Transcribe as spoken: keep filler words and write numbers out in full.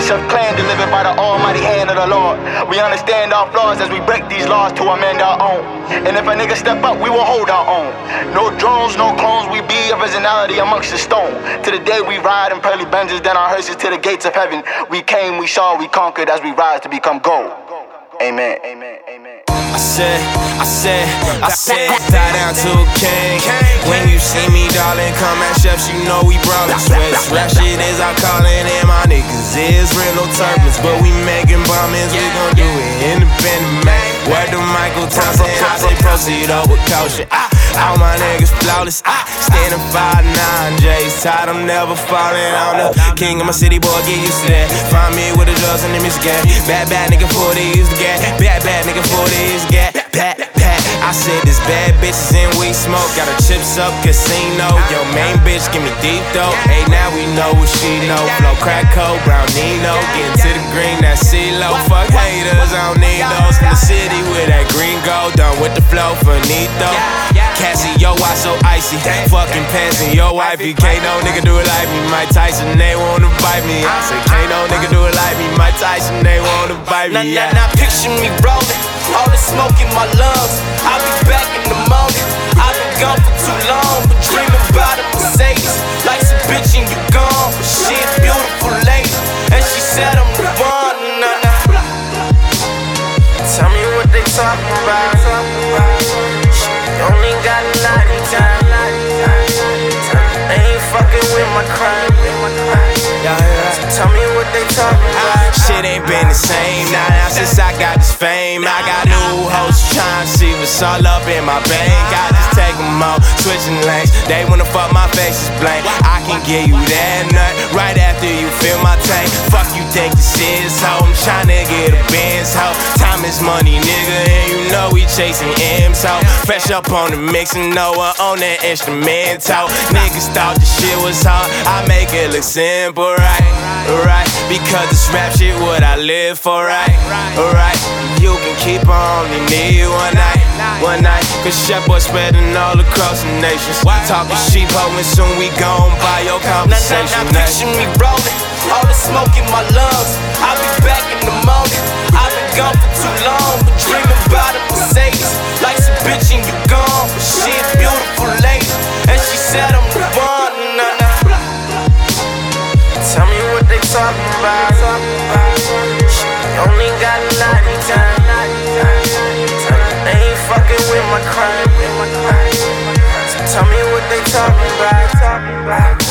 Chef Clan, delivered by the almighty hand of the Lord. We understand our flaws as we break these laws to amend our own. And if a nigga step up, we will hold our own. No drones, no clones, we be originality amongst the stone. To the day we ride in pearly Benzes, then our hearses to the gates of heaven. We came, we saw, we conquered as we rise to become gold. Amen. Amen. Amen. I said, I said, I said, die down to a king. When you see me, darling, come at chefs, you know we brawlin'. Sweats, rap shit is our calling, and my niggas is real, no turbulence. But we making bombings, we gon' do it independent, man. Word to Michael Thompson, I say proceed up with caution. Ah, all my niggas flawless, ah, standing five nine, J's tired, I'm never falling on the king of my city, boy, get used to that. Find me with the drugs and the music, bad, bad nigga forty is the gas, bad, bad nigga forty is gas, pat, pat. I said this bad bitches and we smoke, got her chips up casino. Yo, main bitch, give me deep though. Hey, now we know what she know. Flow crack cold, brown Nino, getting to the green, that C-Lo. Fuck haters, I don't need those. From the city with that green gold, done with the flow for Nito. Cassie, yo, why so icy? Fucking passing your wifey. Can't no nigga do it like me. Mike Tyson, they wanna bite me. I said, can't no nigga do it like me. Mike Tyson, they wanna bite me. Now, now, now, picture me rolling, all the smoke in my lungs. I'll be back in the morning. I've been gone for too long, but dreaming about a Mercedes. Like some bitch and you gone, but she a beautiful lady, and she said I'm the one. Nah, nah. Tell me what they talking about. She only got a lot of time. They ain't fucking with my crime. Tell me what they talking about. Shit ain't been the same now, now since I got this fame. I got new hoes trying to see what's all up in my bank. I just take them all, switching lanes. They wanna fuck my face is blank. I can give you that nut right after you fill my tank. Fuck you think this is, ho? I'm tryna get a Benz, ho. Time is money, nigga, and you know we chasing M's, ho. Fresh up on the mix and Noah on that instrumental. Niggas thought the shit was hard, I make it look simple, right? Right, because this rap shit what I live for, right? Alright, you can keep on, only need one night, one night. Cause Chef Boy spreading all across the nations. Talking sheep ho, and soon we gon' buy your conversation. Now, now, now, picture me rolling, all the smoke in my lungs. I'll be back in the morning. I've been gone for too long, but dreaming about a Mercedes. Like some bitch and you gone, but she a beautiful lady, and she said I'm the one. Nah, nah. Tell me what they talking about. She only got a lot of time. They ain't fucking with my crime. So tell me what they talking about.